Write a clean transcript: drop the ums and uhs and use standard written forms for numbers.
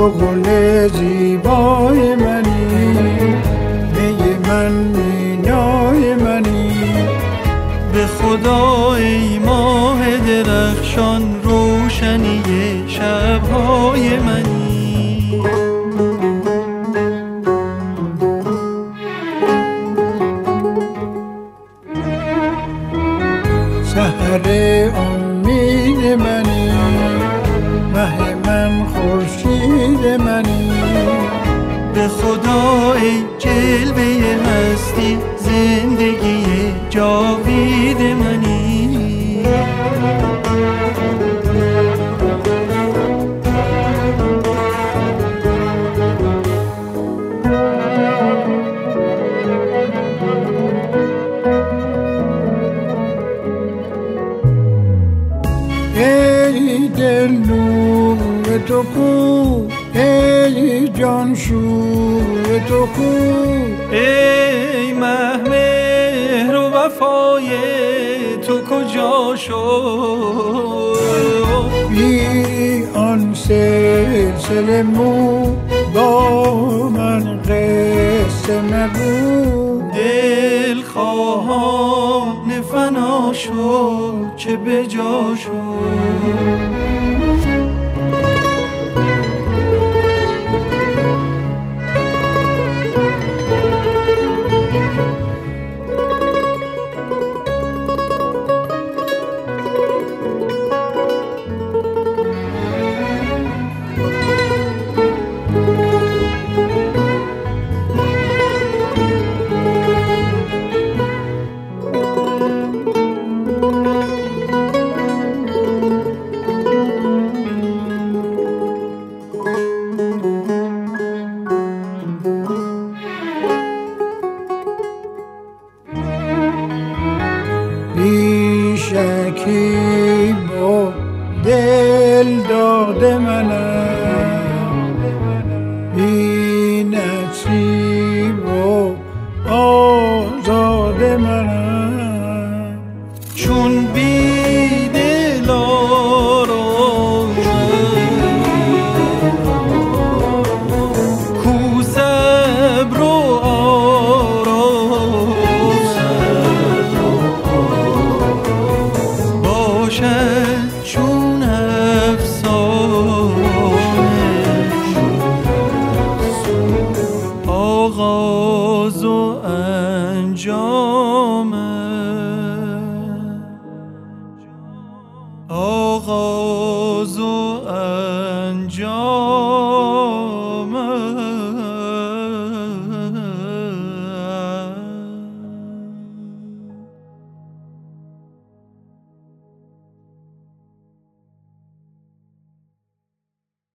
تو گل زیبای منی، می من مینای منی. به خدا ای ماه درخشان روشنی شبهای منی. سحر امید منی، مه من خورشید منی. به خدا ای جلوه هستی زندگی جاوید منی. ای دل نور تو کو، ای جان شور تو کو. ای مهر و وفای تو کجا شد؟ بی آن سلسله مو با من قصه مگو. دل خواهان فنا شد چه به جا شد. بی شکی با دل داد منم، بی نصیب و آزاد منم. چون بی دل کو صبر و باشد چون افسانه آغاز و انجام، آغاز و انجام.